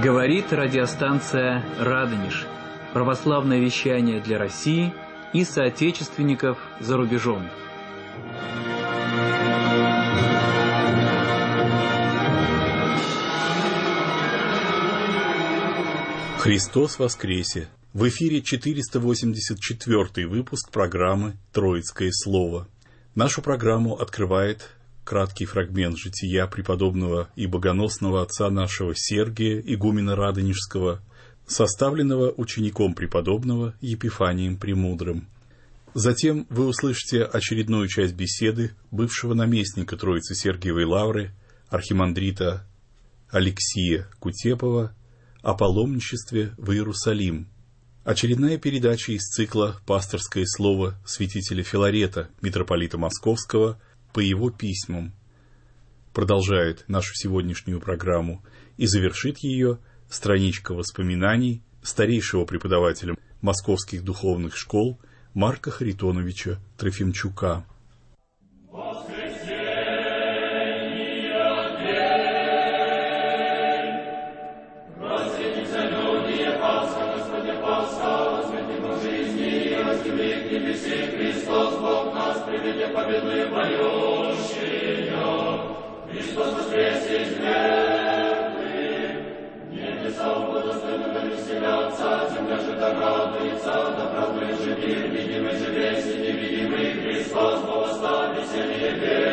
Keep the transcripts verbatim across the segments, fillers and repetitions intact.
Говорит радиостанция «Радонеж». Православное вещание для России и соотечественников за рубежом. Христос воскресе! В эфире четыреста восемьдесят четвёртый выпуск программы «Троицкое слово». Нашу программу открывает краткий фрагмент жития преподобного и богоносного отца нашего Сергия, игумена Радонежского, составленного учеником преподобного Епифанием Премудрым. Затем вы услышите очередную часть беседы бывшего наместника Троицы Сергиевой Лавры, архимандрита Алексия Кутепова, о паломничестве в Иерусалим. Очередная передача из цикла «Пасторское слово» святителя Филарета, митрополита Московского, по его письмам. Продолжает нашу сегодняшнюю программу и завершит ее страничка воспоминаний старейшего преподавателя московских духовных школ Марка Харитоновича Трофимчука. Победные поющие, Христос воскресе из мертвых, небеса благословенно веселятся, земля же да радуется, да празднует же мир, видимый же весь и невидимый Христос, благословен веселье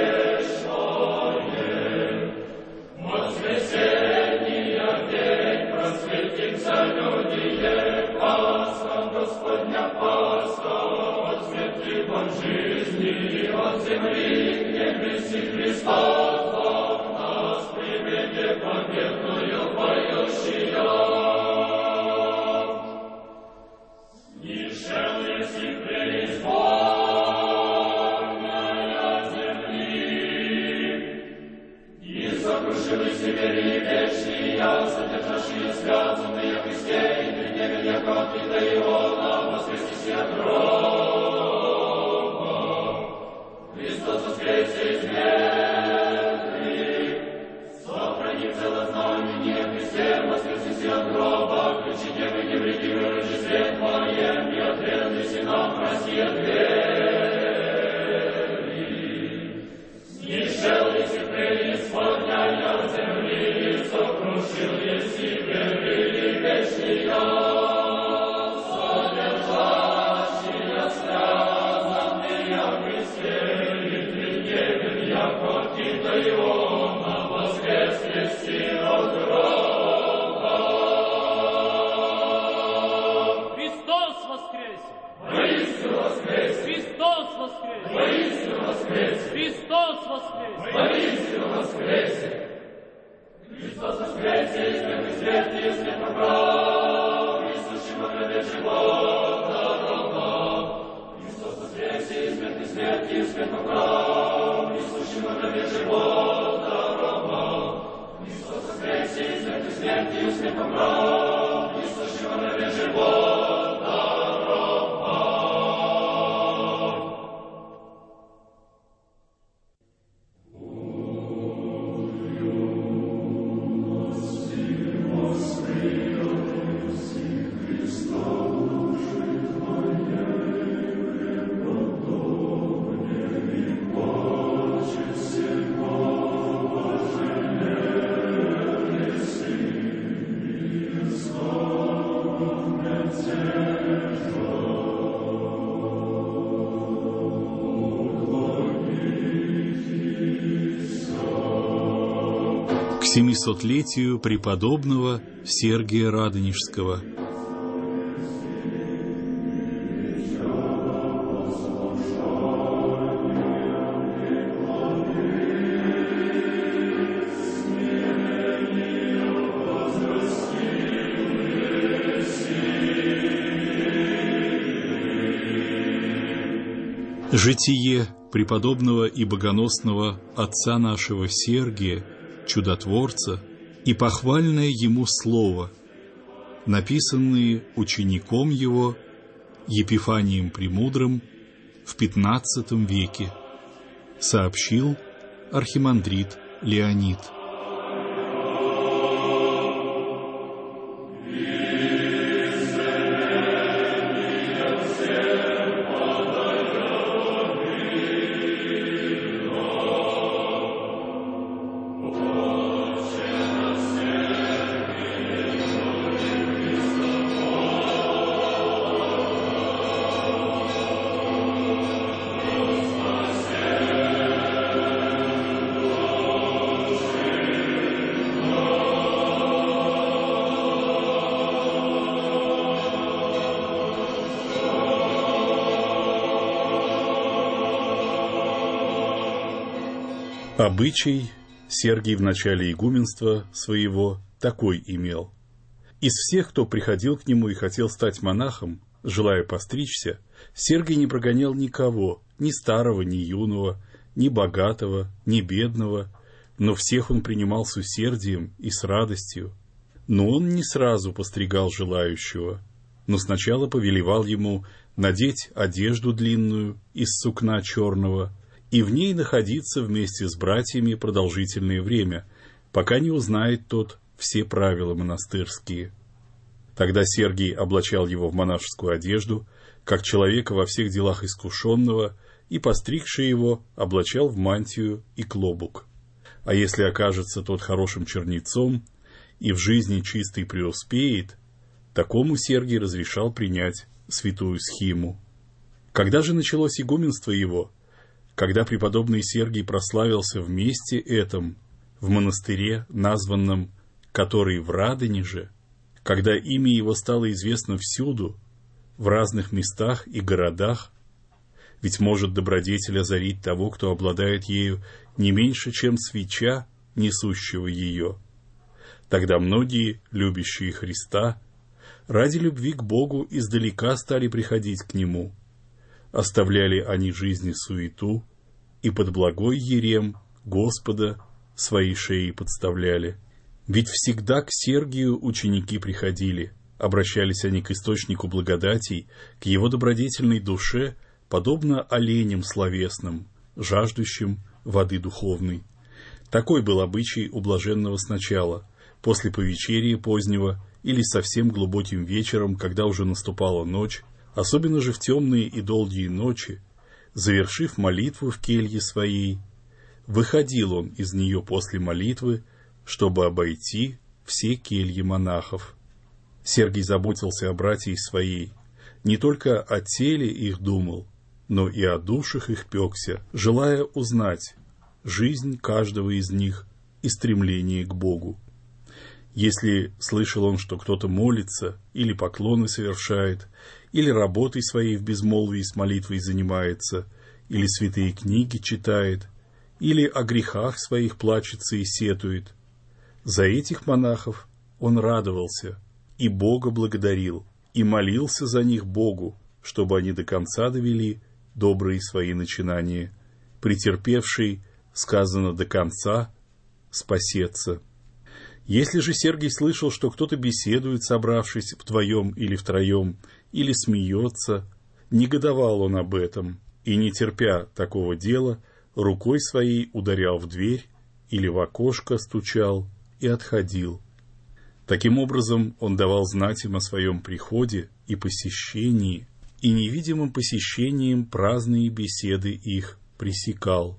вечное. Воскресенье день, просветится людие, Пасха Господня, Пасха, от смерти от жизни, от земли к небеси Христос Бог нас приведет победную поющая. Снишел еси преизборная земли, и сокрушили севери вечные, содержащие связанные в Христе, и придели яко ответа Иона, воскресися от гроба. Христос воскресе из мертвых, сохранив целое знамение Христе, воскресися от гроба, ключи девы невредимы, рыжий свет моем, и отрезались и нам Россия двери. Снишел еси преисполняя земли, сокрушил еси веры вечные, содержащие связанные в Христе, и придевен яко ответа Иона, воскреснеси от гроба. Христос воскресе! Воистину воскресе! Христос воскресе! Воистину воскресе! Христос воскресе! Воистину воскресе! Христос воскресе, из мертвых смерти, из мертвых прав, несущим во гробе живота роба. Христос воскресе, из мертвых смерти, из мертвых прав, несущим во гробе живота роба. Христос воскресе, из мертвых смерти, из мертвых прав, несущим во гробе живота роба. К семисотлетию преподобного Сергия Радонежского. Житие преподобного и богоносного отца нашего Сергия, чудотворца, и похвальное ему слово, написанные учеником его Епифанием Премудрым в пятнадцатом веке, сообщил архимандрит Леонид. Обычай Сергий в начале игуменства своего такой имел. Из всех, кто приходил к нему и хотел стать монахом, желая постричься, Сергий не прогонял никого, ни старого, ни юного, ни богатого, ни бедного, но всех он принимал с усердием и с радостью. Но он не сразу постригал желающего, но сначала повелевал ему надеть одежду длинную из сукна черного и в ней находиться вместе с братьями продолжительное время, пока не узнает тот все правила монастырские. Тогда Сергий облачал его в монашескую одежду, как человека во всех делах искушенного, и, постригший его, облачал в мантию и клобук. А если окажется тот хорошим чернецом и в жизни чистой преуспеет, такому Сергий разрешал принять святую схиму. Когда же началось игуменство его, когда преподобный Сергий прославился в месте этом, в монастыре, названном «Который в Радонеже», когда имя его стало известно всюду, в разных местах и городах, ведь может добродетель озарить того, кто обладает ею, не меньше, чем свеча, несущего ее. Тогда многие, любящие Христа, ради любви к Богу издалека стали приходить к Нему. Оставляли они жизни суету и под благой ерем Господа свои шеи подставляли. Ведь всегда к Сергию ученики приходили, обращались они к источнику благодатей, к его добродетельной душе, подобно оленям словесным, жаждущим воды духовной. Такой был обычай у блаженного сначала, после повечерия позднего или совсем глубоким вечером, когда уже наступала ночь, особенно же в темные и долгие ночи, завершив молитву в келье своей, выходил он из нее после молитвы, чтобы обойти все кельи монахов. Сергий заботился о братьях своей, не только о теле их думал, но и о душах их пекся, желая узнать жизнь каждого из них и стремление к Богу. Если слышал он, что кто-то молится, или поклоны совершает, или работой своей в безмолвии с молитвой занимается, или святые книги читает, или о грехах своих плачется и сетует, за этих монахов он радовался и Бога благодарил, и молился за них Богу, чтобы они до конца довели добрые свои начинания. Претерпевший, сказано до конца, спасется. Если же Сергий слышал, что кто-то беседует, собравшись вдвоем или втроем, или смеется, негодовал он об этом, и, не терпя такого дела, рукой своей ударял в дверь или в окошко стучал и отходил. Таким образом, он давал знать им о своем приходе и посещении, и невидимым посещением праздные беседы их пресекал.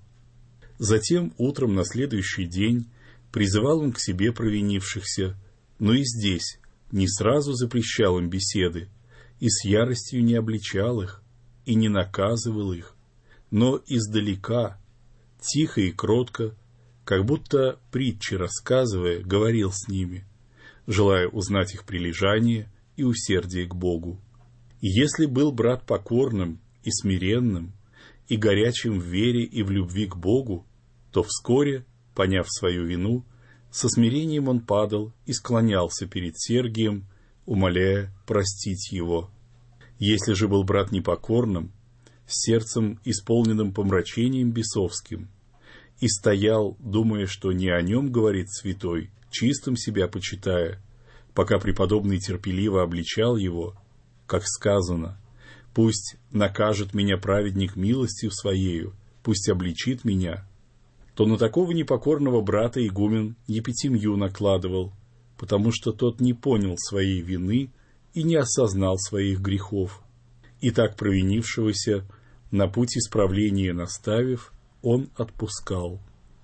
Затем утром на следующий день призывал он к себе провинившихся, но и здесь не сразу запрещал им беседы, и с яростью не обличал их, и не наказывал их, но издалека, тихо и кротко, как будто притчи рассказывая, говорил с ними, желая узнать их прилежание и усердие к Богу. И если был брат покорным и смиренным, и горячим в вере и в любви к Богу, то вскоре, поняв свою вину, со смирением он падал и склонялся перед Сергием, умоляя простить его. Если же был брат непокорным, с сердцем исполненным помрачением бесовским, и стоял, думая, что не о нем говорит святой, чистым себя почитая, пока преподобный терпеливо обличал его, как сказано, «Пусть накажет меня праведник милостью своею, пусть обличит меня», то на такого непокорного брата игумен епитимью накладывал, потому что тот не понял своей вины и не осознал своих грехов. И так провинившегося, на путь исправления наставив, он отпускал.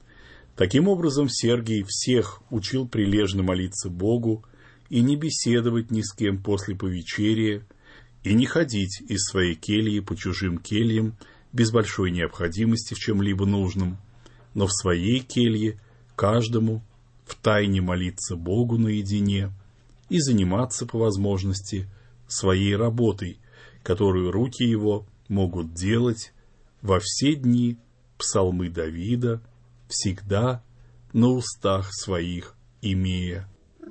Таким образом, Сергий всех учил прилежно молиться Богу и не беседовать ни с кем после повечерия, и не ходить из своей кельи по чужим кельям без большой необходимости в чем-либо нужном, но в своей келье каждому втайне молиться Богу наедине и заниматься по возможности своей работой, которую руки его могут делать во все дни псалмы Давида, всегда на устах своих имея».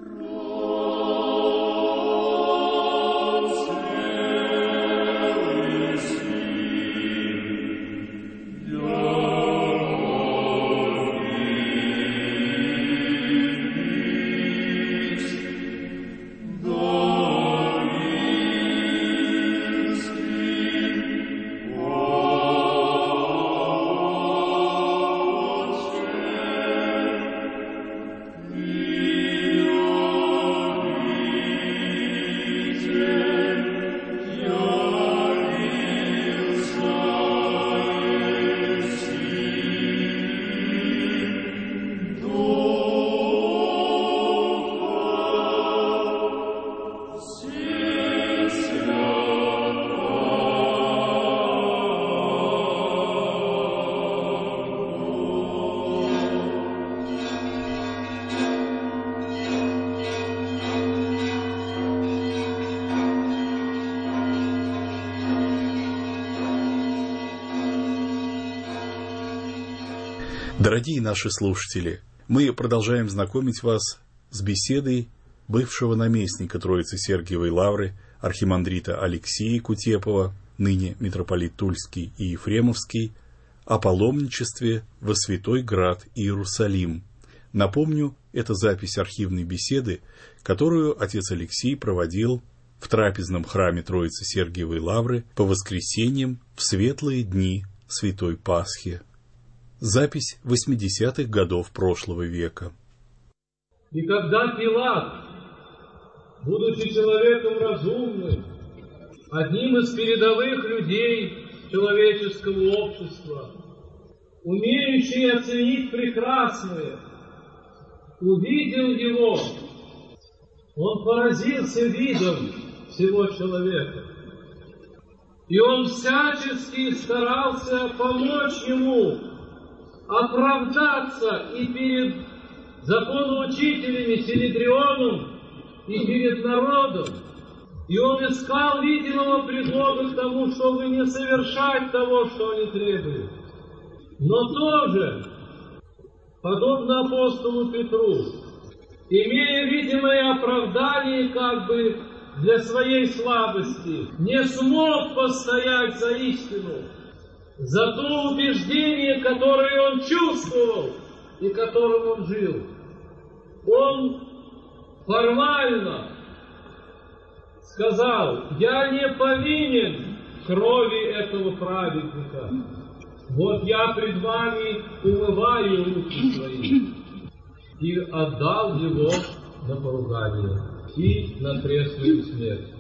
Дорогие наши слушатели, мы продолжаем знакомить вас с беседой бывшего наместника Троицы Сергиевой Лавры архимандрита Алексея Кутепова, ныне митрополит Тульский и Ефремовский, о паломничестве во Святой Град Иерусалим. Напомню, это запись архивной беседы, которую отец Алексей проводил в трапезном храме Троицы Сергиевой Лавры по воскресеньям в светлые дни Святой Пасхи. Запись восьмидесятых годов прошлого века. И когда Пилат, будучи человеком разумным, одним из передовых людей человеческого общества, умеющий оценить прекрасное, увидел его, он поразился видом всего человека. И он всячески старался помочь ему оправдаться и перед законоучителями Синедрионом, и перед народом. И он искал видимого предлога к тому, чтобы не совершать того, что они требуют. Но тоже, подобно апостолу Петру, имея видимое оправдание как бы для своей слабости, не смог постоять за истину, за то убеждение, которое он чувствовал и которым он жил. Он формально сказал: «Я не повинен в крови этого праведника. Вот я пред вами умываю руки свои». И отдал его на поругание и на трезвую смерть.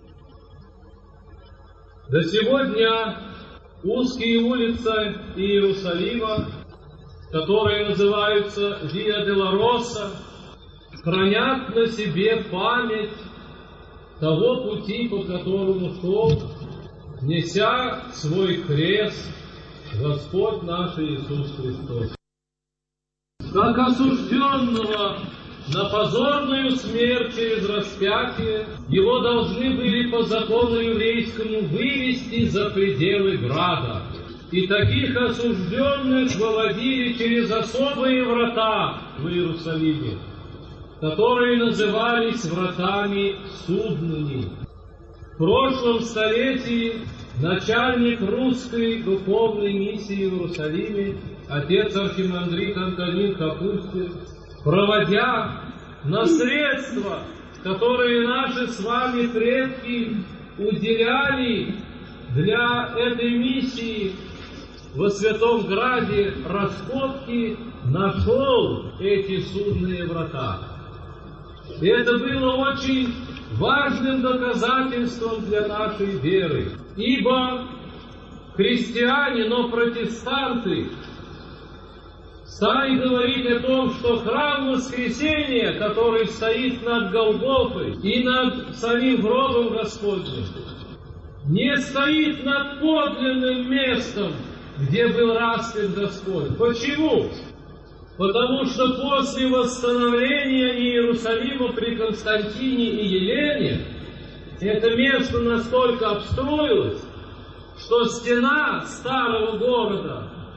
До сего дня узкие улицы Иерусалима, которые называются Виа де ла Росса, хранят на себе память того пути, по которому шел, неся свой крест, Господь наш Иисус Христос. Как осужденного на позорную смерть через распятие, его должны были по закону еврейскому вывести за пределы града. И таких осужденных выводили через особые врата в Иерусалиме, которые назывались вратами судными. В прошлом столетии начальник русской духовной миссии в Иерусалиме, отец архимандрит Антонин Капустин, проводя наследство, которые наши с вами предки уделяли для этой миссии во Святом Граде раскопки, нашел эти судные врата. И это было очень важным доказательством для нашей веры, ибо христиане, но протестанты, стали говорить о том, что храм Воскресения, который стоит над Голгофой и над самим гробом Господним, не стоит над подлинным местом, где был распят Господь. Почему? Потому что после восстановления Иерусалима при Константине и Елене это место настолько обстроилось, что стена старого города,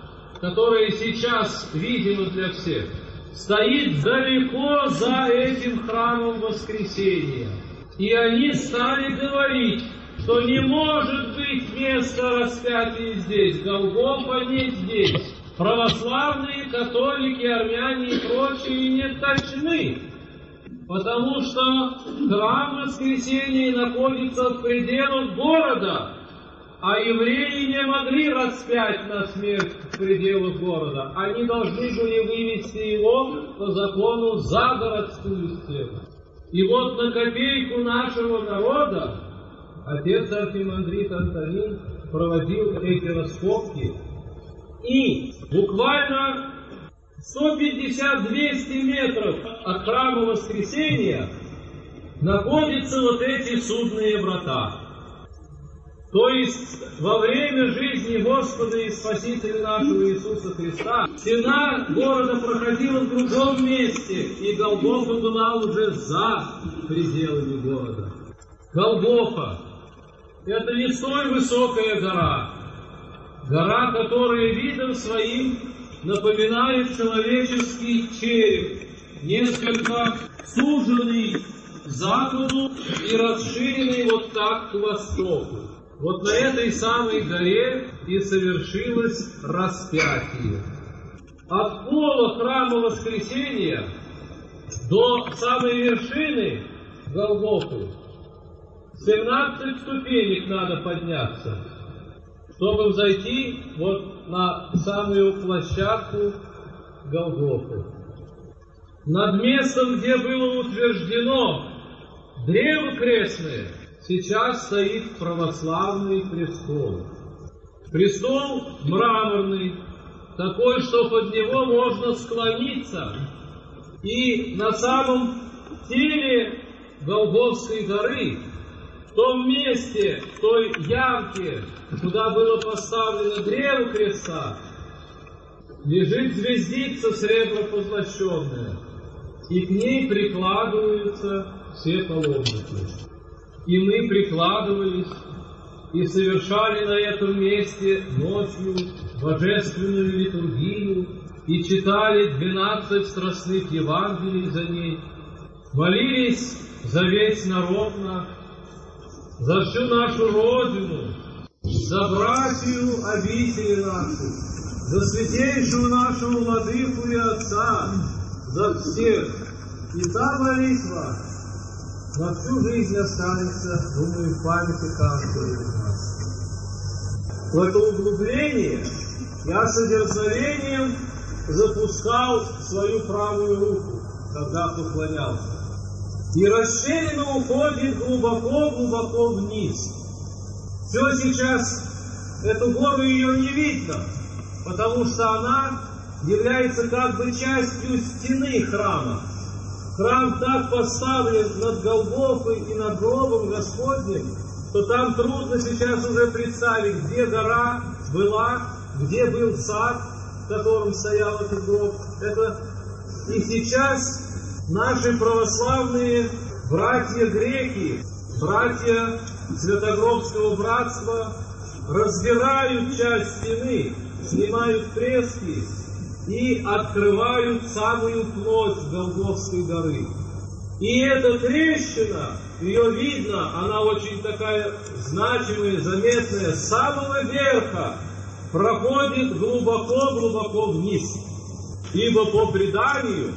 которое сейчас видимо для всех, стоит далеко за этим храмом Воскресения. И они стали говорить, что не может быть места распятия здесь, Голгофа не здесь. Православные, католики, армяне и прочие не точны, потому что храм Воскресения находится в пределах города, а евреи не могли распять на смерть в пределах города. Они должны были вывести его по закону за городскую стену. И вот на копейку нашего народа отец архимандрит Антонин проводил эти раскопки, и буквально сто пятьдесят — двести метров от храма Воскресения находятся вот эти судные врата. То есть во время жизни Господа и Спасителя нашего Иисуса Христа стена города проходила в другом месте, и Голгофа была уже за пределами города. Голгофа — это не столь высокая гора, гора, которая видом своим напоминает человеческий череп, несколько суженный к западу и расширенный вот так к востоку. Вот на этой самой горе и совершилось распятие. От пола храма Воскресения до самой вершины Голгофы семнадцать ступенек надо подняться, чтобы взойти вот на самую площадку Голгофы. Над местом, где было утверждено древо крестное, сейчас стоит православный престол. Престол мраморный, такой, что под него можно склониться. И на самом теле Голгофской горы, в том месте, в той ямке, куда было поставлено древо креста, лежит звездица сребропозлощенная, и к ней прикладываются все паломники. И мы прикладывались и совершали на этом месте ночью божественную литургию и читали двенадцать страстных Евангелий за ней, молились за весь народ наш, за всю нашу Родину, за братью обители наши, за святейшего нашего Владыку и Отца, за всех. И та молитва на всю жизнь останется, думаю, в памяти каждого из нас. В это углубление я с одерзновением запускал свою правую руку, когда поклонялся. И расщелина уходит глубоко-глубоко вниз. Все сейчас, эту гору ее не видно, потому что она является как бы частью стены храма. Храм так поставлен над Голгофой и над гробом Господним, что там трудно сейчас уже представить, где гора была, где был сад, в котором стоял этот гроб. Это и сейчас наши православные братья-греки, братья Святогробского братства разбирают часть стены, снимают фрески и открывают самую плоть Голгофской горы. И эта трещина, ее видно, она очень такая значимая, заметная, с самого верха проходит глубоко-глубоко вниз. Ибо по преданию,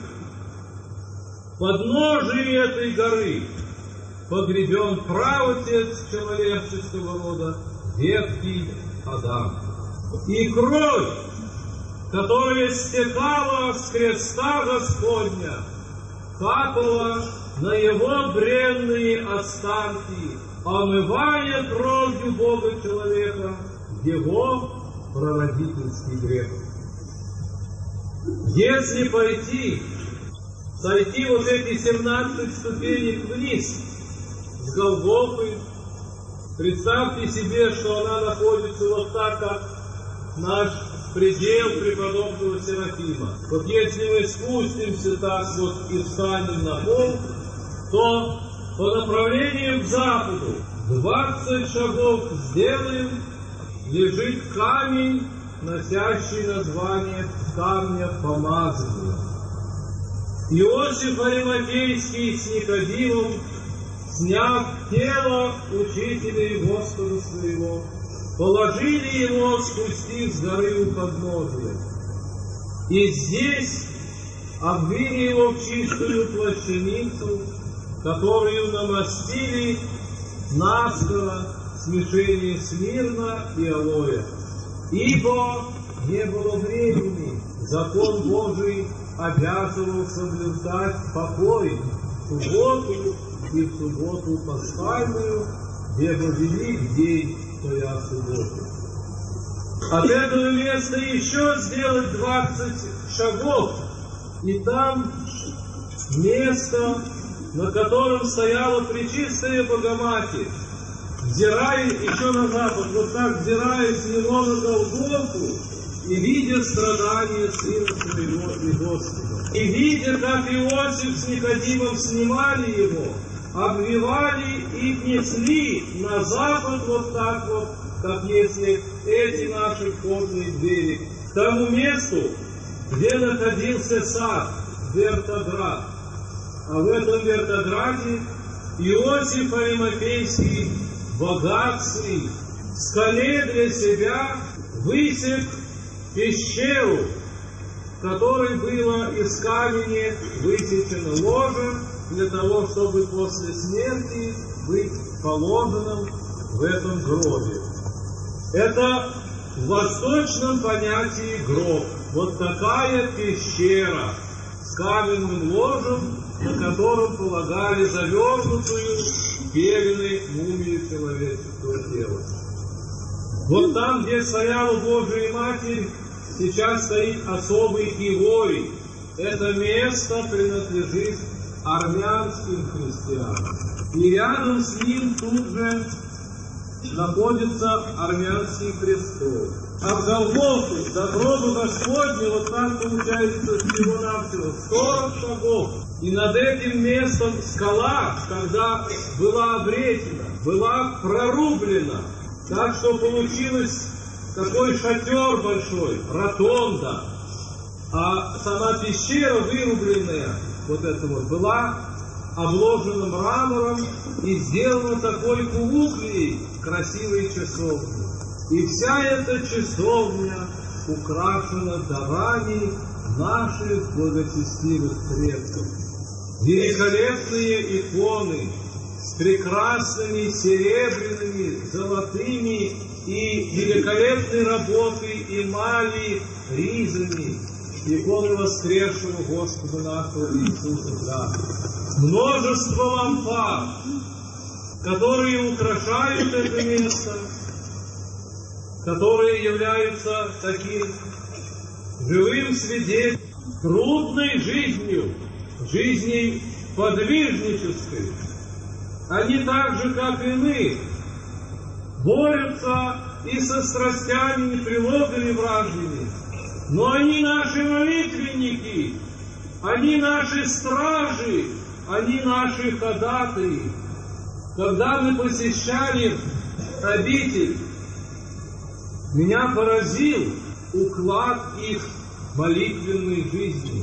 в подножии этой горы погребен праотец человеческого рода, ветхий Адам. И кровь, которая стекала с креста Господня, капала на его бренные останки, омывая кровью Бога человека его прародительский грех. Если пойти, сойти вот эти семнадцать ступенек вниз с Голгофы, представьте себе, что она находится вот так, как наш предел преподобного Серафима. Вот если мы спустимся так вот и встанем на пол, то по направлению к западу двадцать шагов сделаем, лежит камень носящий название камня помазания. Иосиф Аримафейский с Никодимом, сняв тело учителя и Господа своего, положили его, спустив с горы у подножия. И здесь обвили его в чистую плащаницу, которую намастили наскоро смешение смирна и алоэ. Ибо не было времени, закон Божий обязывал соблюдать покой в субботу и в субботу пасхальную, ибо велик день твоя суббота. От этого места еще сделать двадцать шагов, и там место, на котором стояла Пречистая Богоматерь, взирая еще на запад, вот так взирая с него на Голгофу, и видя страдания Сына Своего и Господа, и видя, как Иосиф с Никодимом снимали его, обвивали и несли на запад вот так вот, как если эти наши входные двери, к тому месту, где находился сад, Вертоград. А в этом Вертограде Иосиф Аримафейский, богатый, в скале для себя высек пещеру, в которой было из камня высечено ложе, для того, чтобы после смерти быть положенным в этом гробе. Это в восточном понятии гроб. Вот такая пещера с каменным ложем, на котором полагали завернутую пеленой мумию человеческого тела. Вот там, где стояла Божия Матерь, сейчас стоит особый Иорий. Это место принадлежит армянским христианам. И рядом с ним тут же находится армянский престол. А в Голгофу, до гроба Господня, вот так получается всего-навсего сорок шагов. И над этим местом скала, когда была обретена, была прорублена, так что получилось такой шатер большой, ротонда. А сама пещера вырубленная, вот эта вот, была обложена мрамором и сделана такой кулуклей красивой часовней. И вся эта часовня украшена дарами наших благочестивых предков. Великолепные иконы с прекрасными серебряными, золотыми и великолепной работой эмали, ризами, иконы воскресшего Господа нашего Иисуса Христа. Множество лампад, которые украшают это место, которые являются таким живым свидетельством трудной жизнью, жизнью подвижнической. Они так же, как и мы, борются и со страстями, неприлогами вражьими, но они наши молитвенники, они наши стражи, они наши ходатаи. Когда мы посещали обитель, меня поразил уклад их молитвенной жизни.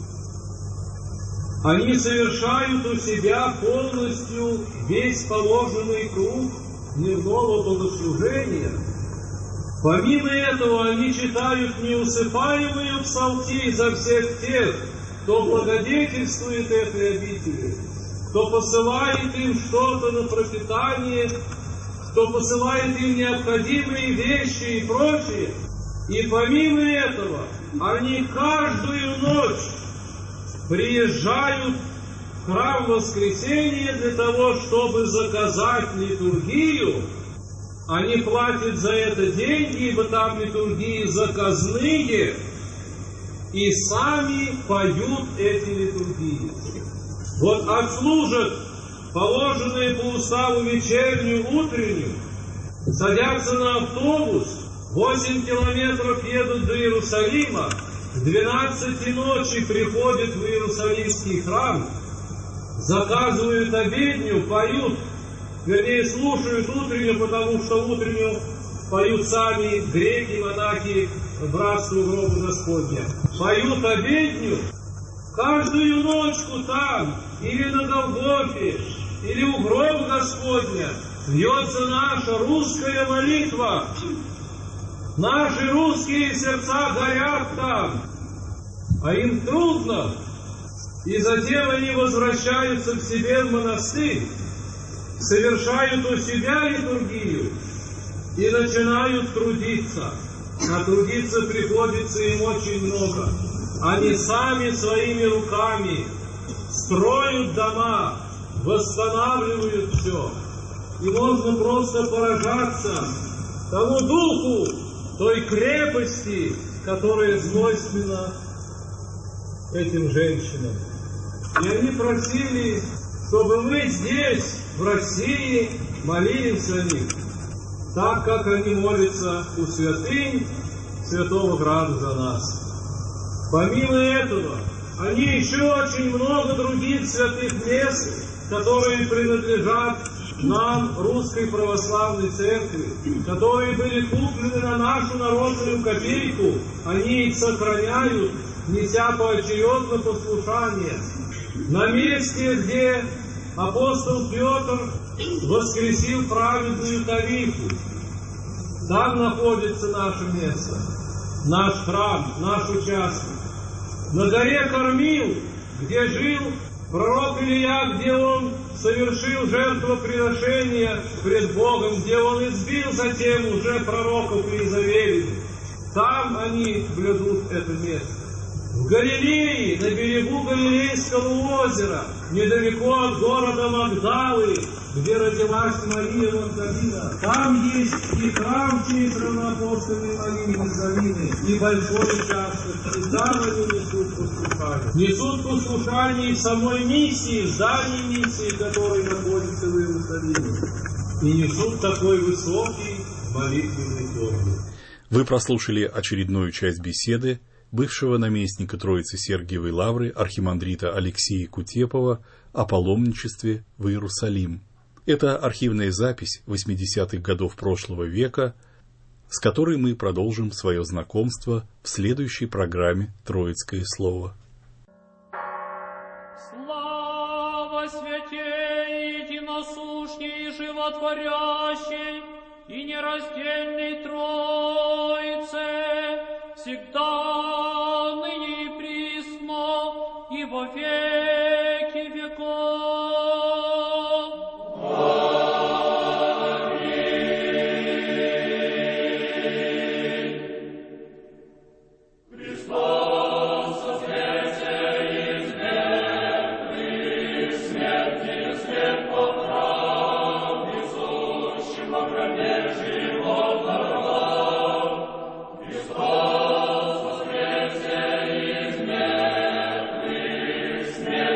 Они совершают у себя полностью весь положенный круг дневного богослужения. Помимо этого, они читают неусыпаемую псалтирь за всех тех, кто благодетельствует этой обители, кто посылает им что-то на пропитание, кто посылает им необходимые вещи и прочее. И помимо этого, они каждую ночь приезжают в храм Воскресения для того, чтобы заказать литургию. Они платят за это деньги, ибо там литургии заказные, и сами поют эти литургии. Вот отслужат положенные по уставу вечернюю, утреннюю, садятся на автобус, восемь километров едут до Иерусалима, в двенадцати ночи приходят в Иерусалимский храм, заказывают обедню, поют, вернее, слушают утреннюю, потому что утреннюю поют сами греки, монахи братству гроба Господня. Поют обедню каждую ночку там, или на Голгофе, или у гроба Господня, льется наша русская молитва. Наши русские сердца горят там, а им трудно, и затем они возвращаются к себе в монастырь, совершают у себя литургию и начинают трудиться. А трудиться приходится им очень много. Они сами своими руками строят дома, восстанавливают все. И можно просто поражаться тому духу, той крепости, которая свойственна этим женщинам. И они просили, чтобы мы здесь, в России, молились о них, так как они молятся у святынь Святого Града за нас. Помимо этого, они еще очень много других святых мест, которые принадлежат нам, Русской Православной Церкви, которые были куплены на нашу народную копейку, они их сохраняют, неся поочередно послушание. На месте, где апостол Петр воскресил праведную Тавиху, там находится наше место, наш храм, наш участок. На горе Кормил, где жил пророк Илия, где он совершил жертвоприношение пред Богом, где он избил затем уже пророков Иезавели, там они блюдут это место. В Галилее, на берегу Галилейского озера, недалеко от города Магдалы, где родилась Мария Магдалина, там есть и храм в честь равноапостольной Марии Магдалины, и большой участок, и там они несут послушание. Несут послушание и в самой миссии, в дальней миссии, которая находится в Иерусалиме, и несут такой высокий молитвенный подвиг. Вы прослушали очередную часть беседы бывшего наместника Троицы Сергиевой Лавры архимандрита Алексея Кутепова о паломничестве в Иерусалим. Это архивная запись восьмидесятых годов прошлого века, с которой мы продолжим свое знакомство в следующей программе «Троицкое слово». Слава святей, единосущней и животворящей и нераздельной Троице, всегда, ныне и присно, и во веки веков. Смерть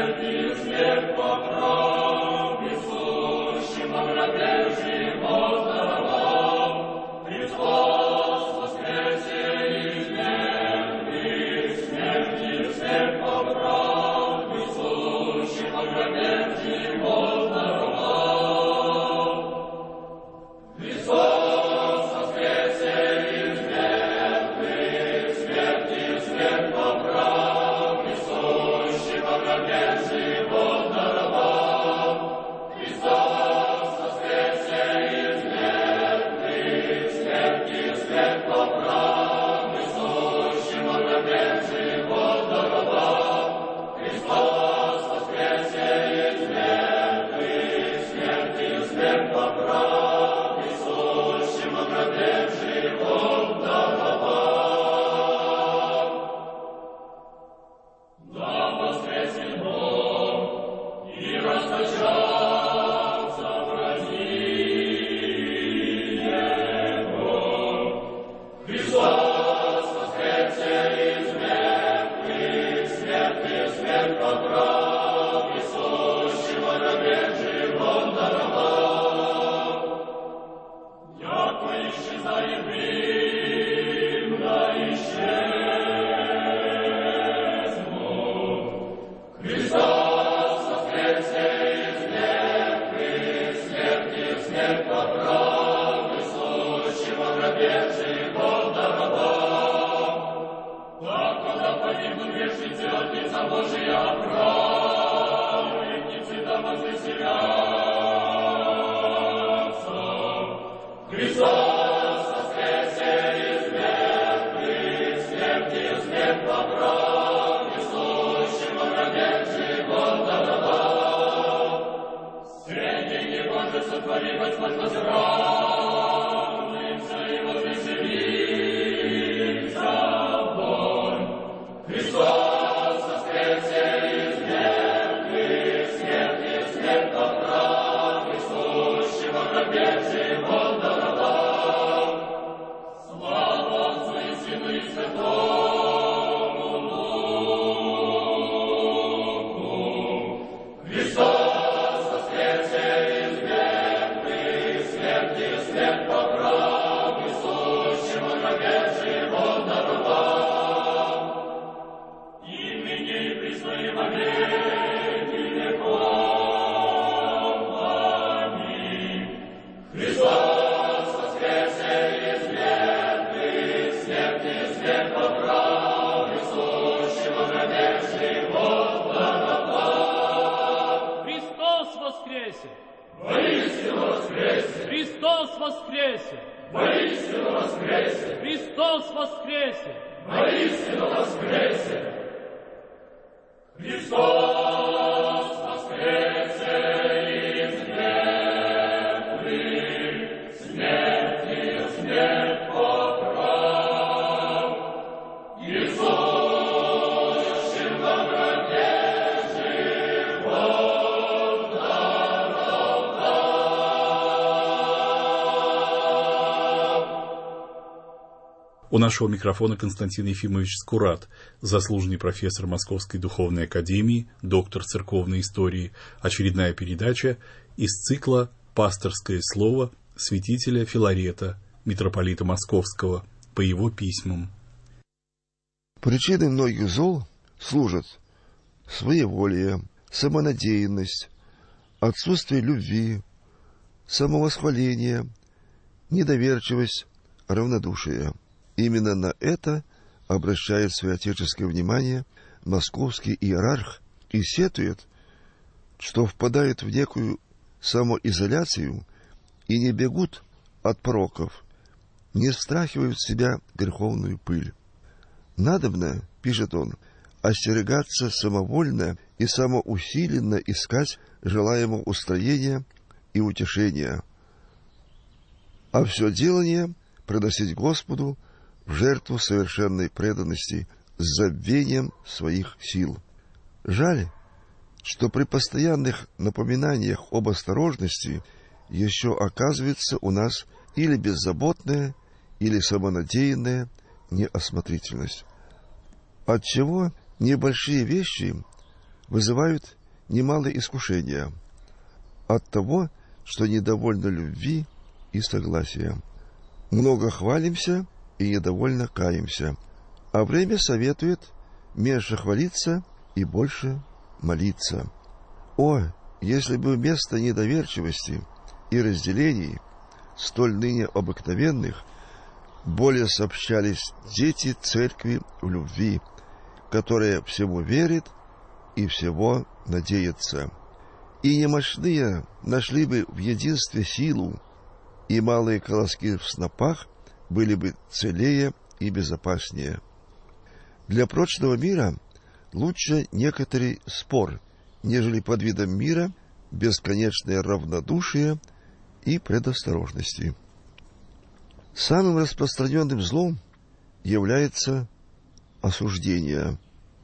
У нашего микрофона Константин Ефимович Скурат, заслуженный профессор Московской духовной академии, доктор церковной истории. Очередная передача из цикла «Пасторское слово» святителя Филарета, митрополита Московского, по его письмам. Причиной многих зол служат своеволие, самонадеянность, отсутствие любви, самовосхваление, недоверчивость, равнодушие. Именно на это обращает свое отеческое внимание московский иерарх и сетует, что впадают в некую самоизоляцию и не бегут от пороков, не встряхивают в себя греховную пыль. Надобно, пишет он, остерегаться самовольно и самоусиленно искать желаемого устроения и утешения, а все делание приносить Господу в жертву совершенной преданности с забвением своих сил. Жаль, что при постоянных напоминаниях об осторожности еще оказывается у нас или беззаботная, или самонадеянная неосмотрительность, отчего небольшие вещи вызывают немалое искушение от того, что недовольно любви и согласия. Много хвалимся и недовольно каемся, а время советует меньше хвалиться и больше молиться. О, если бы вместо недоверчивости и разделений, столь ныне обыкновенных, более сообщались дети церкви в любви, которая всему верит и всего надеется. И немощные нашли бы в единстве силу, и малые колоски в снопах были бы целее и безопаснее. Для прочного мира лучше некоторый спор, нежели под видом мира бесконечное равнодушие и предосторожности. Самым распространенным злом является осуждение.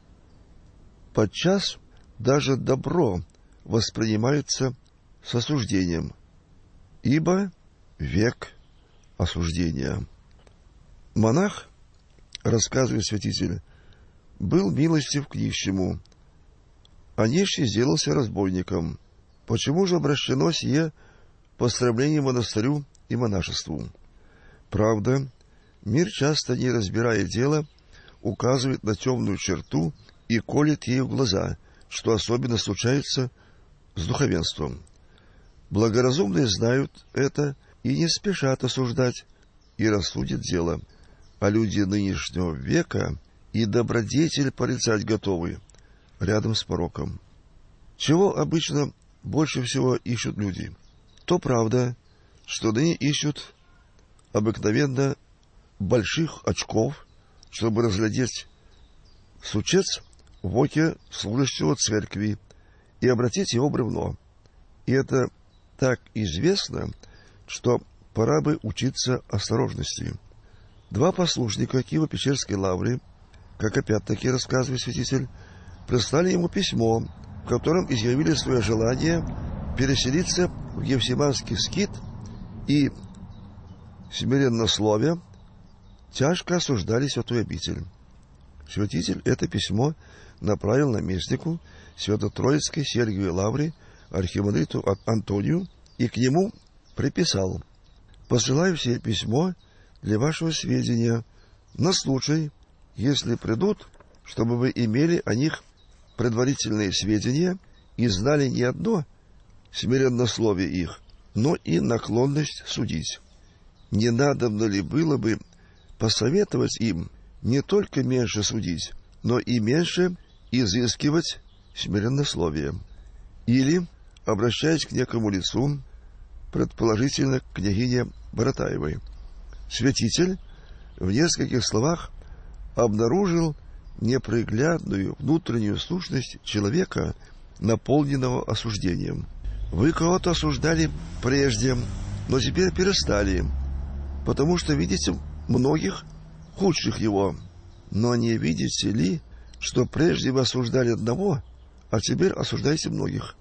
Подчас даже добро воспринимается с осуждением, ибо век осуждения. Монах, рассказывает святитель, был милостив к нищему, а нищий сделался разбойником. Почему же обращено сие по стремлению монастырю и монашеству? Правда, мир, часто не разбирая дела, указывает на темную черту и колет ею глаза, что особенно случается с духовенством. Благоразумные знают это и не спешат осуждать и рассудят дело, а люди нынешнего века и добродетель порицать готовы рядом с пороком. Чего обычно больше всего ищут люди? То правда, что ныне ищут обыкновенно больших очков, чтобы разглядеть сучец в оке служащего церкви и обратить его в бревно. И это так известно, что пора бы учиться осторожности. Два послушника Киево-Печерской лавры, как опять-таки рассказывает святитель, прислали ему письмо, в котором изъявили свое желание переселиться в Гефсиманский скит и смиреннословие тяжко осуждали святую обитель. Святитель это письмо направил наместнику Свято-Троицкой Сергиевой лавры архимандриту Антонию и к нему приписал: «Посылаю сие письмо для вашего сведения на случай, если придут, чтобы вы имели о них предварительные сведения и знали не одно смиреннословие их, но и наклонность судить. Не надобно ли было бы посоветовать им не только меньше судить, но и меньше изыскивать смиреннословие? Или, обращаясь к некому лицу, предположительно к княгине Боротаевой, святитель в нескольких словах обнаружил неприглядную внутреннюю сущность человека, наполненного осуждением. Вы кого-то осуждали прежде, но теперь перестали, потому что видите многих худших его. Но не видите ли, что прежде вы осуждали одного, а теперь осуждаете многих?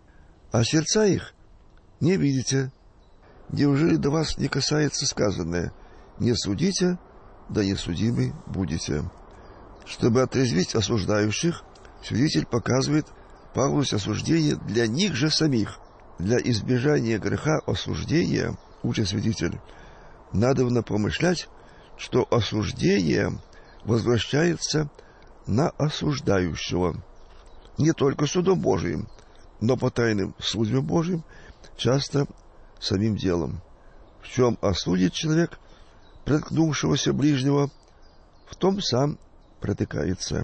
А сердца их не видите. Неужели до вас не касается сказанное: «Не судите, да не судимы будете»? Чтобы отрезвить осуждающих, святитель показывает пагубность осуждения для них же самих. Для избежания греха осуждения, учит святитель, надобно помышлять, что осуждение возвращается на осуждающего. Не только судом Божиим, но по тайным судьбам Божьим, часто самим делом. В чем осудит человек преткнувшегося ближнего, в том сам протыкается.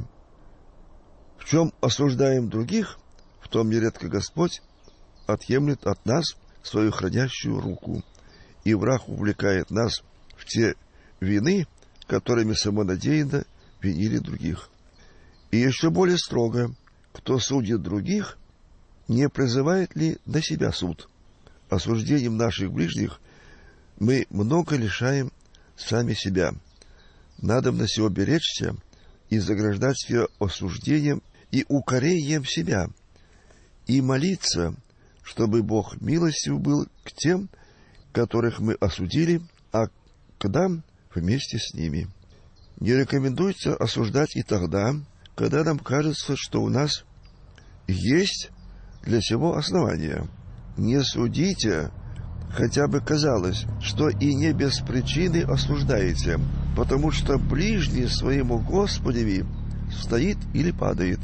В чем осуждаем других, в том нередко Господь отъемлет от нас свою хранящую руку, и враг увлекает нас в те вины, которыми самонадеянно винили других. И еще более строго: кто судит других, не призывает ли на себя суд? Осуждением наших ближних мы много лишаем сами себя. Надобно всего беречься и заграждать себя осуждением и укорением себя, и молиться, чтобы Бог милостив был к тем, которых мы осудили, а к нам вместе с ними. Не рекомендуется осуждать и тогда, когда нам кажется, что у нас есть для сего основания. Не судите, хотя бы казалось, что и не без причины осуждаете, потому что ближний своему Господеви стоит или падает.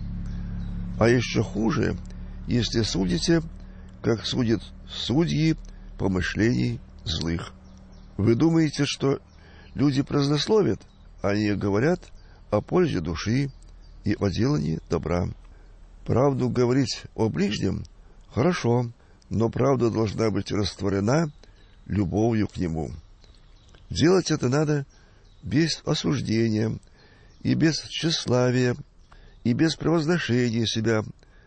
А еще хуже, если судите, как судят судьи помышлений злых. Вы думаете, что люди празднословят? Они говорят о пользе души и о делании добра. Правду говорить о ближнем – хорошо, но правда должна быть растворена любовью к нему. Делать это надо без осуждения и без тщеславия, и без превозношения себя,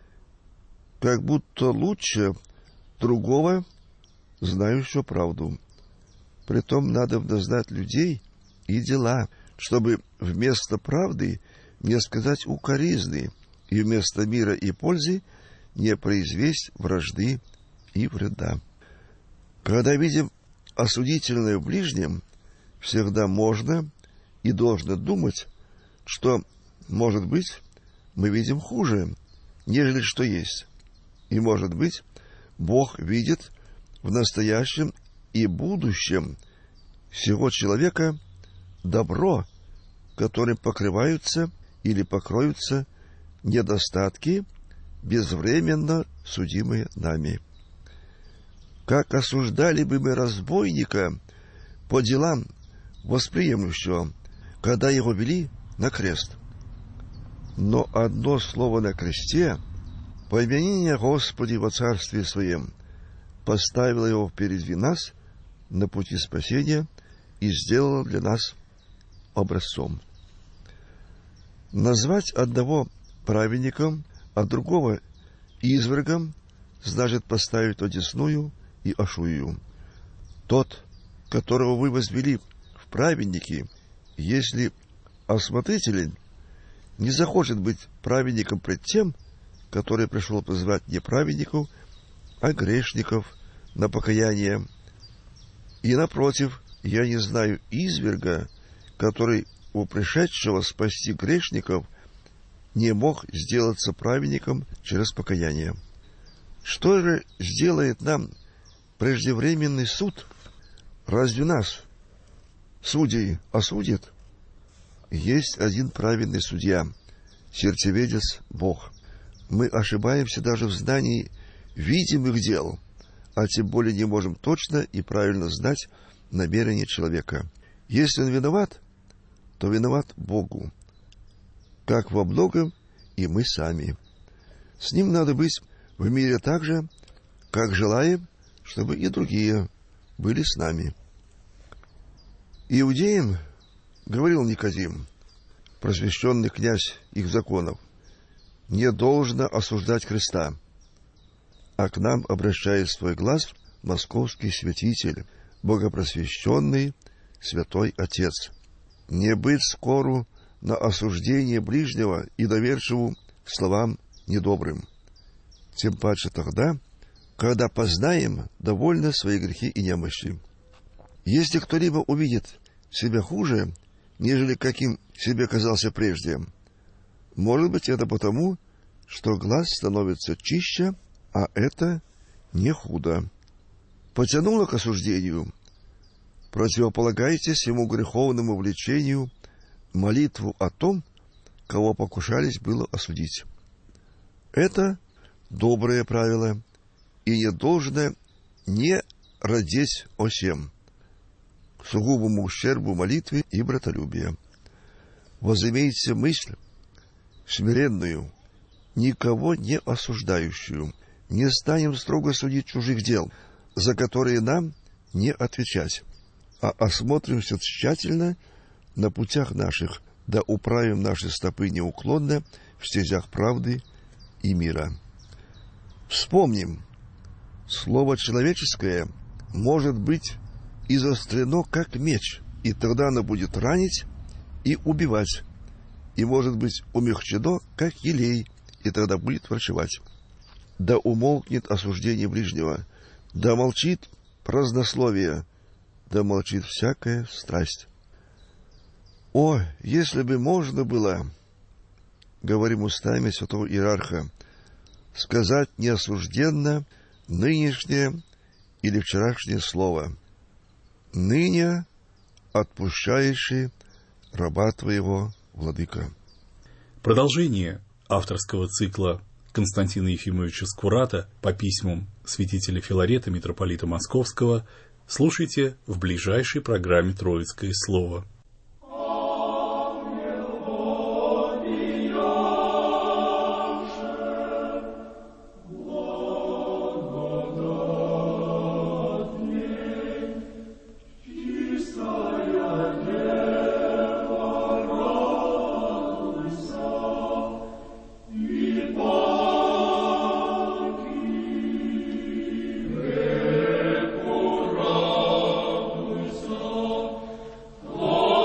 как будто лучше другого, знающего правду. Притом надо знать людей и дела, чтобы вместо правды не сказать укоризны, и вместо мира и пользы не произвесть вражды и вреда. Когда видим осудительное в ближнем, всегда можно и должно думать, что, может быть, мы видим хуже, нежели что есть. И, может быть, Бог видит в настоящем и будущем всего человека добро, которым покрываются или покроются недостатки, безвременно судимые нами. Как осуждали бы мы разбойника по делам восприемлющего, когда его вели на крест? Но одно слово на кресте, помянение Господи во Царстве Своем, поставило его впереди нас на пути спасения и сделало для нас образцом. Назвать одного праведником, а другого извергом значит поставить одесную и ошую. Тот, которого вы возвели в праведники, если осмотрителен, не захочет быть праведником пред тем, который пришел позвать не праведников, а грешников на покаяние. И напротив, я не знаю изверга, который у пришедшего спасти грешников не мог сделаться праведником через покаяние. Что же сделает нам преждевременный суд? Разве нас, судей, осудит? Есть один праведный судья, сердцеведец Бог. Мы ошибаемся даже в знании видимых дел, а тем более не можем точно и правильно знать намерение человека. Если он виноват, то виноват Богу, как во многом и мы сами. С ним надо быть в мире так же, как желаем, чтобы и другие были с нами. Иудеям говорил Никодим, просвещенный князь их законов, не должно осуждать Христа, а к нам обращает свой глаз московский святитель, богопросвещенный святой Отец. Не быть скору на осуждение ближнего и доверчиву словам недобрым. Тем паче тогда, когда познаем довольно свои грехи и немощи. Если кто-либо увидит себя хуже, нежели каким себе казался прежде, может быть, это потому, что глаз становится чище, а это не худо. Потянуло к осуждению. Противополагайтесь ему греховному влечению молитву о том, кого покушались было осудить. Это доброе правило, и не должно не родить о сем, к сугубому ущербу молитвы и братолюбия. Возымейте мысль смиренную, никого не осуждающую, не станем строго судить чужих дел, за которые нам не отвечать, а осмотримся тщательно на путях наших, да управим наши стопы неуклонно в стезях правды и мира. Вспомним, слово человеческое может быть изострено, как меч, и тогда оно будет ранить и убивать, и может быть умягчено, как елей, и тогда будет врачевать. Да умолкнет осуждение ближнего, да молчит празднословие, да молчит всякая страсть. О, если бы можно было, говорим устами святого иерарха, сказать неосужденно нынешнее или вчерашнее слово: «Ныне отпущающий раба твоего, владыка». Продолжение авторского цикла Константина Ефимовича Скурата по письмам святителя Филарета, митрополита Московского, слушайте в ближайшей программе «Троицкое слово». Oh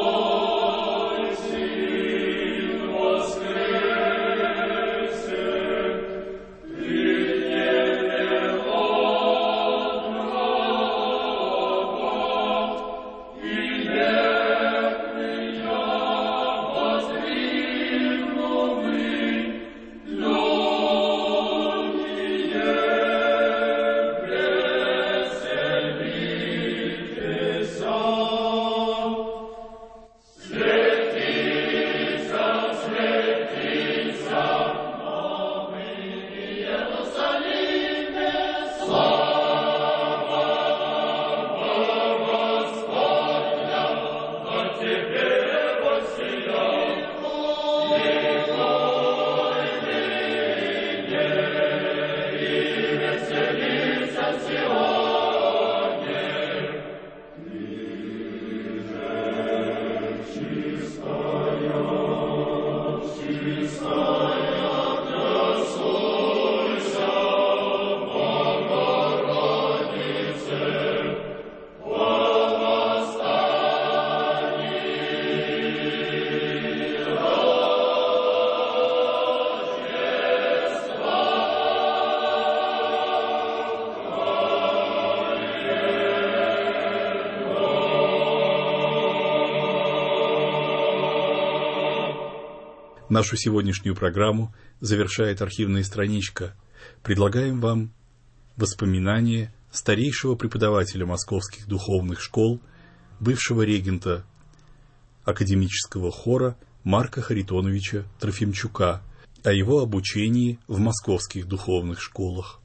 Нашу сегодняшнюю программу завершает архивная страничка. Предлагаем вам воспоминания старейшего преподавателя московских духовных школ, бывшего регента академического хора Марка Харитоновича Трофимчука о его обучении в московских духовных школах.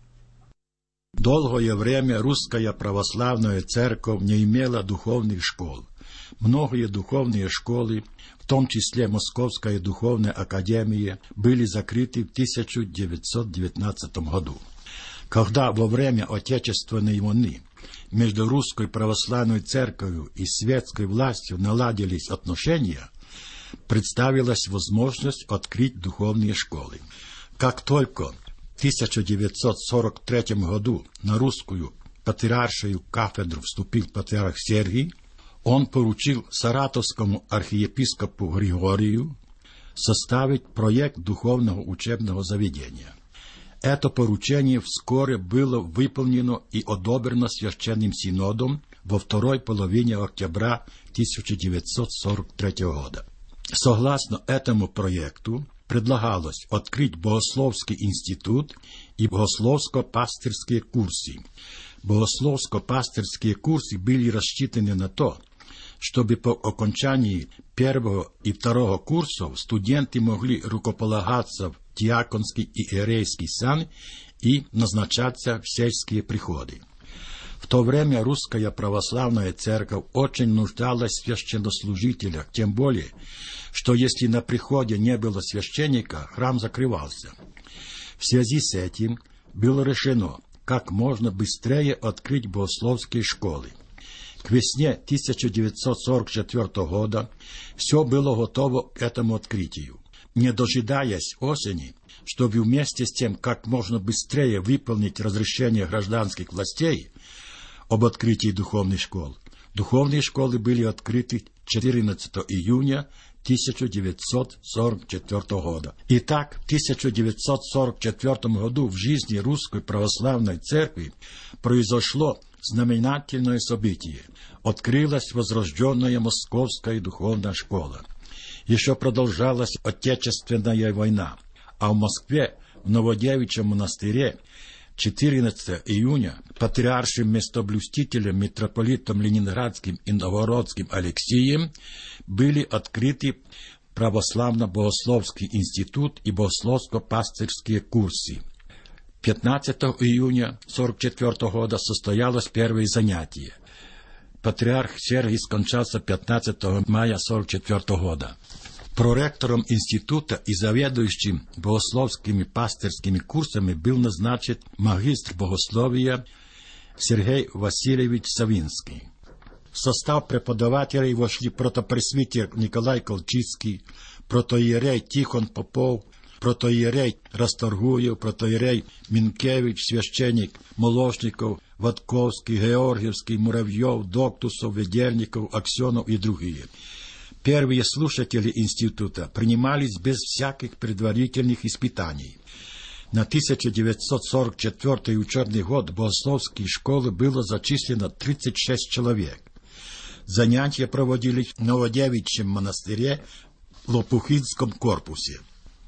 Долгое время русская православная церковь не имела духовных школ. Многие духовные школы, в том числе Московская духовная академия, были закрыты в тысяча девятьсот девятнадцатом году. Когда во время Отечественной войны между русской православной церковью и светской властью наладились отношения, представилась возможность открыть духовные школы. Как только в тысяча девятьсот сорок третьем году на русскую патриаршую кафедру вступил патриарх Сергий, он поручил саратовскому архиепископу Григорию составить проект духовного учебного заведения. Это поручение вскоре было выполнено и одобрено Священным Синодом во второй половине октября тысяча девятьсот сорок третьего года. Согласно этому проекту, предлагалось открыть Богословский институт и богословско-пастырские курсы. Богословско-пастырские курсы были рассчитаны на то, чтобы по окончании первого и второго курсов студенты могли рукополагаться в диаконский и иерейский сан и назначаться в сельские приходы. В то время русская православная церковь очень нуждалась в священнослужителях, тем более, что если на приходе не было священника, храм закрывался. В связи с этим было решено как можно быстрее открыть богословские школы. К весне тысяча девятьсот сорок четвертого года все было готово к этому открытию. Не дожидаясь осени, чтобы вместе с тем как можно быстрее выполнить разрешение гражданских властей об открытии духовных школ, духовные школы были открыты четырнадцатого июня тысяча девятьсот сорок четвертого года. Итак, в тысяча девятьсот сорок четвертом году в жизни Русской Православной Церкви произошло знаменательное событие. Открылась возрожденная Московская духовная школа. Еще продолжалась Отечественная война, а в Москве, в Новодевичьем монастыре, четырнадцатого июня патриаршим местоблюстителем митрополитом Ленинградским и Новгородским Алексием были открыты Православно-Богословский институт и богословско-пастырские курсы. пятнадцатого июня сорок четвертого года состоялось первое занятие. Патриарх Сергий скончался пятнадцатого мая сорок четвертого года. Проректором института и заведующим богословскими пастырскими курсами был назначен магистр богословия Сергей Васильевич Савинский. В состав преподавателей вошли протопресвитер Николай Колчицкий, протоиерей Тихон Попов, протоиерей Расторгуев, протоиерей Минкевич, священник Молошников, Ватковский, Георгиевский, Муравьев, Доктусов, Ведерников, Аксенов и другие. Первые слушатели института принимались без всяких предварительных испытаний. На тысяча девятьсот сорок четвёртый учебный год в богословские школы было зачислено тридцать шесть человек. Занятия проводились в Новодевичьем монастыре в Лопухинском корпусе.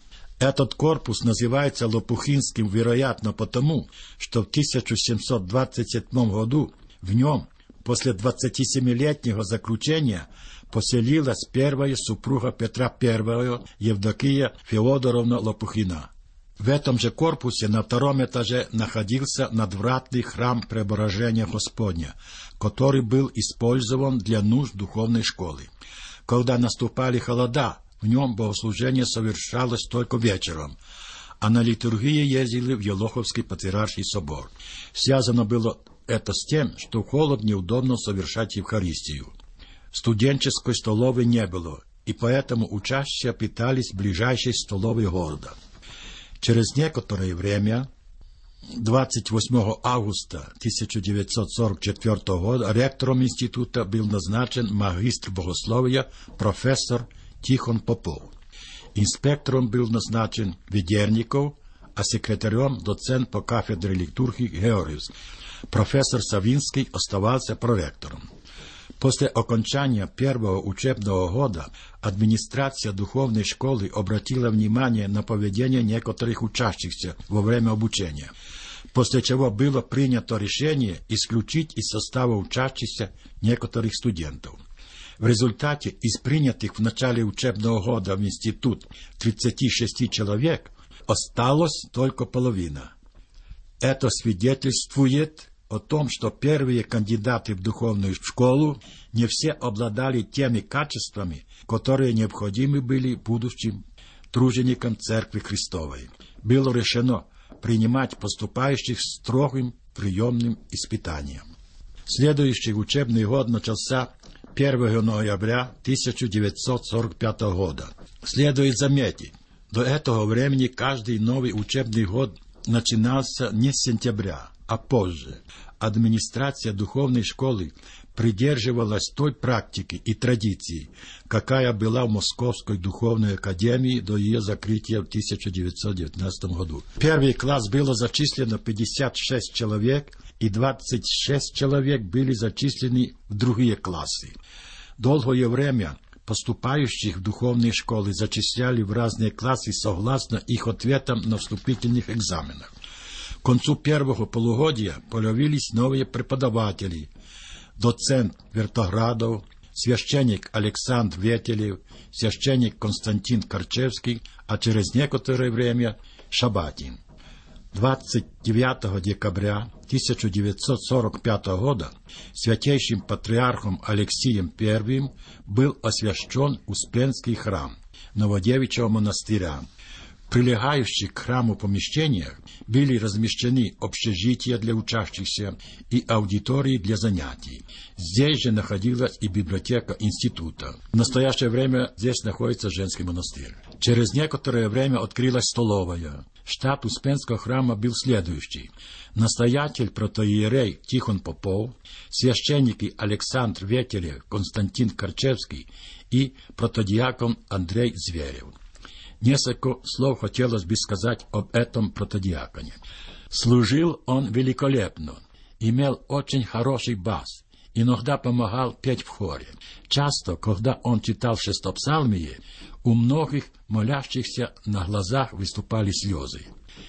Этот корпус называется Лопухинским, вероятно, потому, что в тысяча семьсот двадцать седьмом году в нем после двадцатисемилетнего заключения поселилась первая супруга Петра Первого, Евдокия Феодоровна Лопухина. В этом же корпусе на втором этаже находился надвратный храм Преображения Господня, который был использован для нужд духовной школы. Когда наступали холода, в нем богослужение совершалось только вечером, а на литургии ездили в Елоховский патриарший собор. Связано было это с тем, что в холод неудобно совершать Евхаристию. Студенческой столовой не было, и поэтому учащиеся питались в ближайшей столовой города. Через некоторое время, двадцать восьмого августа тысяча девятьсот сорок четвёртого года, ректором института был назначен магистр богословия профессор Тихон Попов. Инспектором был назначен Ведерников, а секретарем доцент по кафедре литургии Георгиевский. Профессор Савинский оставался проректором. После окончания первого учебного года администрация духовной школы обратила внимание на поведение некоторых учащихся во время обучения, после чего было принято решение исключить из состава учащихся некоторых студентов. В результате из принятых в начале учебного года в институт тридцати шести человек осталось только половина. Это свидетельствует о том, что первые кандидаты в духовную школу не все обладали теми качествами, которые необходимы были будущим труженикам Церкви Христовой. Было решено принимать поступающих строгим приемным испытанием. Следующий учебный год начался первого ноября тысяча девятьсот сорок пятого года. Следует заметить, до этого времени каждый новый учебный год начинался не с сентября, а позже. Администрация духовной школы придерживалась той практики и традиции, какая была в Московской духовной академии до ее закрытия в тысяча девятьсот девятнадцатом году. В первый класс было зачислено пятьдесят шесть человек, и двадцать шесть человек были зачислены в другие классы. Долгое время поступающих в духовные школы зачисляли в разные классы согласно их ответам на вступительных экзаменах. К концу первого полугодия появились новые преподаватели: доцент Вертоградов, священник Александр Ветелев, священник Константин Корчевский, а через некоторое время Шабатин. двадцать девятого декабря тысяча девятьсот сорок пятого года святейшим патриархом Алексием Первым был освящен Успенский храм Новодевичьего монастыря. В прилегающих к храму помещениях были размещены общежития для учащихся и аудитории для занятий. Здесь же находилась и библиотека института. В настоящее время здесь находится женский монастырь. Через некоторое время открылась столовая. Штат Успенского храма был следующий: настоятель протоиерей Тихон Попов, священники Александр Ветелев, Константин Корчевский и протодиакон Андрей Зверев. Несколько слов хотелось бы сказать об этом протодиаконе. Служил он великолепно, имел очень хороший бас, иногда помогал петь в хоре. Часто, когда он читал шестопсалмие, у многих молящихся на глазах выступали слезы.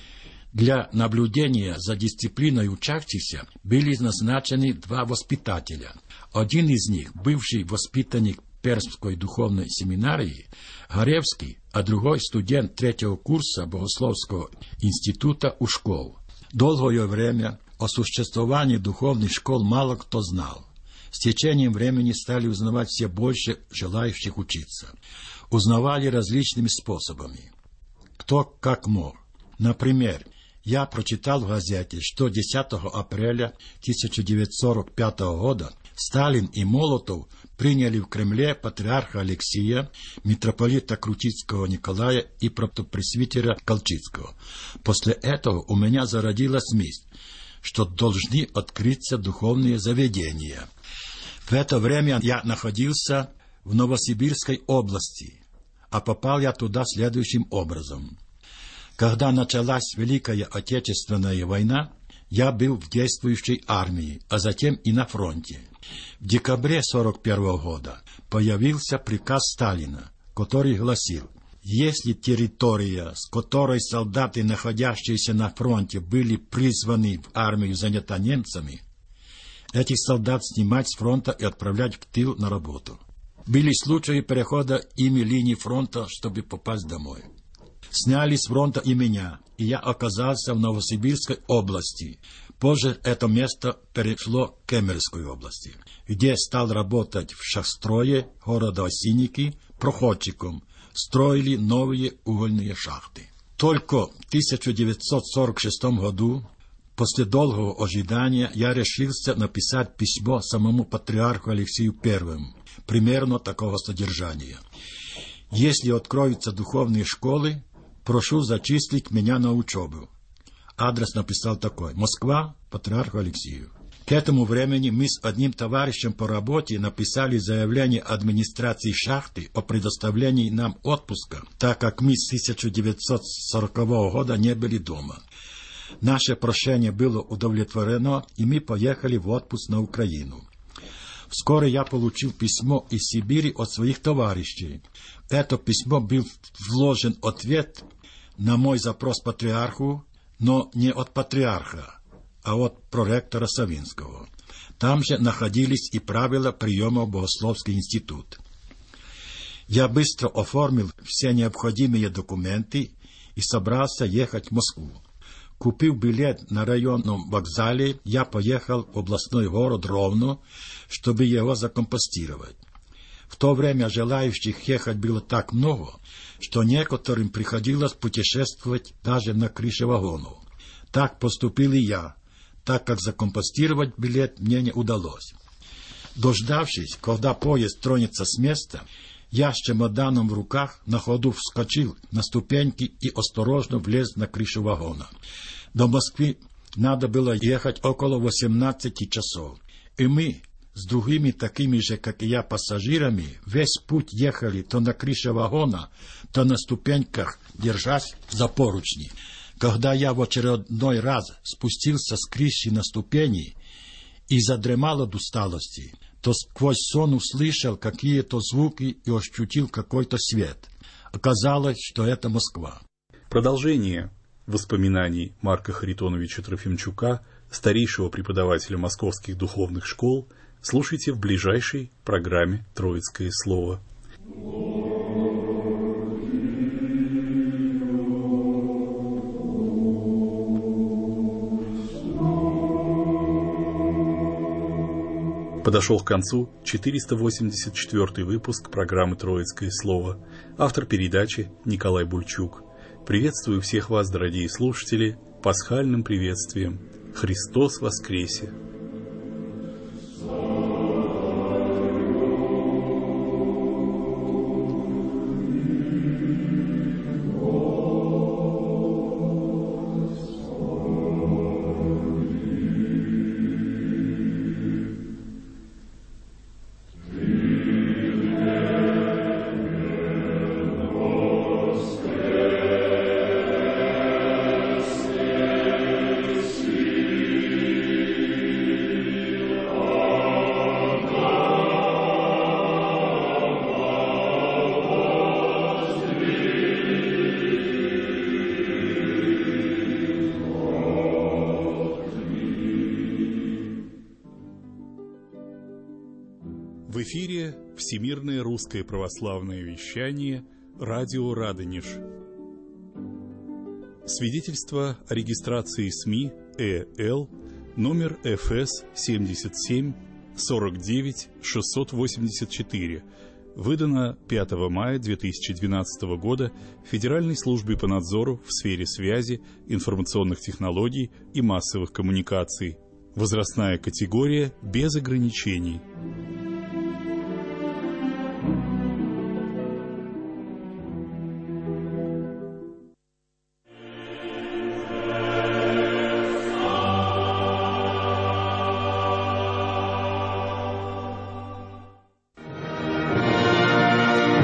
Для наблюдения за дисциплиной учащихся были назначены два воспитателя. Один из них, бывший воспитанник Пермской духовной семинарии, Горевский, а другой студент третьего курса Богословского института Ушков. Долгое время о существовании духовных школ мало кто знал. С течением времени стали узнавать все больше желающих учиться. Узнавали различными способами. Кто как мог. Например, я прочитал в газете, что десятого апреля тысяча девятьсот сорок пятого года Сталин и Молотов приняли в Кремле патриарха Алексия, митрополита Крутицкого Николая и протопресвитера Колчицкого. После этого у меня зародилась мысль, что должны открыться духовные заведения. В это время я находился в Новосибирской области, а попал я туда следующим образом. Когда началась Великая Отечественная война, я был в действующей армии, а затем и на фронте. В декабре сорок первого года появился приказ Сталина, который гласил: если территория, с которой солдаты, находящиеся на фронте, были призваны в армию, занята немцами, этих солдат снимать с фронта и отправлять в тыл на работу. Были случаи перехода ими линии фронта, чтобы попасть домой. Сняли с фронта и меня, и я оказался в Новосибирской области. Позже это место перешло к Кемеровской области, где стал работать в шахстрое города Осинники проходчиком. Строили новые угольные шахты. Только в тысяча девятьсот сорок шестом году, после долгого ожидания, я решился написать письмо самому патриарху Алексию Первому, примерно такого содержания: если откроются духовные школы, прошу зачислить меня на учебу. Адрес написал такой: Москва, патриарху Алексию. К этому времени мы с одним товарищем по работе написали заявление администрации шахты о предоставлении нам отпуска, так как мы с тысяча девятьсот сорокового года не были дома. Наше прошение было удовлетворено, и мы поехали в отпуск на Украину. Вскоре я получил письмо из Сибири от своих товарищей. Это письмо был вложен ответ на мой запрос патриарху, но не от патриарха, а от проректора Савинского. Там же находились и правила приема в Богословский институт. Я быстро оформил все необходимые документы и собрался ехать в Москву. Купив билет на районном вокзале, я поехал в областной город Ровно, чтобы его закомпостировать. В то время желающих ехать было так много, что некоторым приходилось путешествовать даже на крыше вагонов. Так поступил и я, так как закомпостировать билет мне не удалось. Дождавшись, когда поезд тронется с места, я с чемоданом в руках на ходу вскочил на ступеньки и осторожно влез на крышу вагона. До Москвы надо было ехать около восемнадцати часов, и мы с другими такими же, как и я, пассажирами весь путь ехали то на крыше вагона, то на ступеньках, держась за поручни. Когда я в очередной раз спустился с крыши на ступени и задремал от усталости, то сквозь сон услышал какие-то звуки и ощутил какой-то свет. Оказалось, что это Москва. Продолжение воспоминаний Марка Харитоновича Трофимчука, старейшего преподавателя московских духовных школ, слушайте в ближайшей программе «Троицкое слово». Подошел к концу четыреста восемьдесят четвёртый выпуск программы «Троицкое слово». Автор передачи Николай Бульчук. Приветствую всех вас, дорогие слушатели, пасхальным приветствием. Христос воскресе! В эфире Всемирное русское православное вещание, радио Радонеж. Свидетельство о регистрации СМИ ЭЛ номер эф эс семьдесят семь сорок девять шестьсот восемьдесят четыре, выдано пятого мая две тысячи двенадцатого года Федеральной службой по надзору в сфере связи, информационных технологий и массовых коммуникаций. Возрастная категория без ограничений.